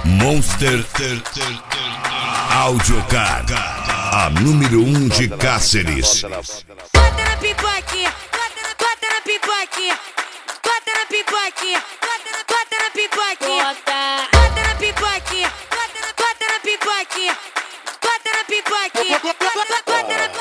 Monster Audiocard, a número 1 de Cáceres. Bota na pipoquinha, bota na pipoquinha, bota na pipoquinha, bota na pipoquinha, bota na pipoquinha, bota na pipoquinha, bota na pipoquinha, bota na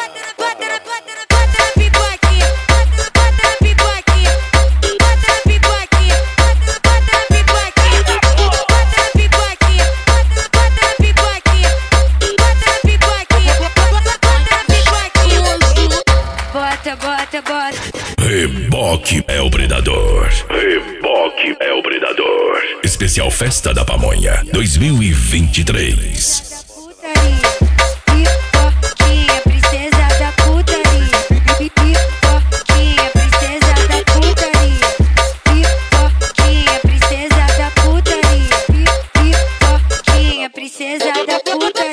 bota. Reboque é o predador. Reboque é o predador. Especial Festa da Pamonha 2023. Pipoquinha, princesa da putaria. Pipoquinha, princesa da putaria. Pipoquinha, princesa da putaria. Pipoquinha, princesa da putaria.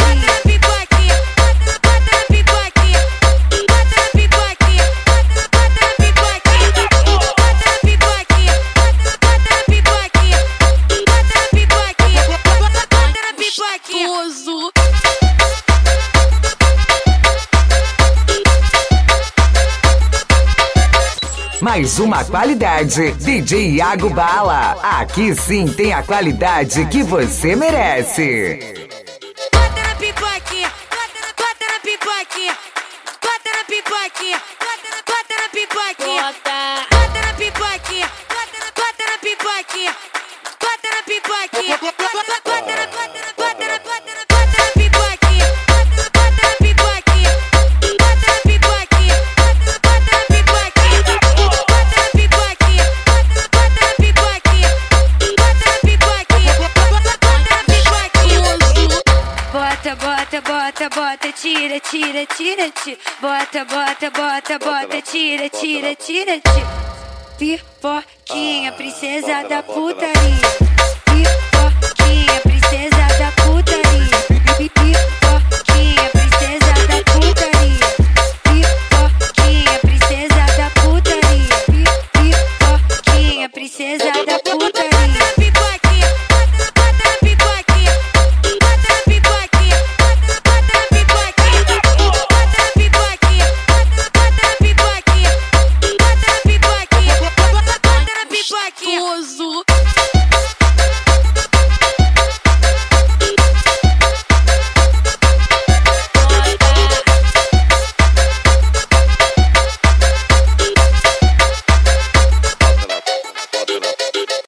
Mais uma qualidade, DJ Iago Bala. Aqui sim tem a qualidade que você merece. Bota na pipoquinha, bota na pipoquinha, bota na pipoquinha, bota na pipoquinha, bota na pipoquinha, bota na pipoquinha, bota na pipoquinha, bota na bota, tira, bota, tira. Pipoquinha, princesa da putaria.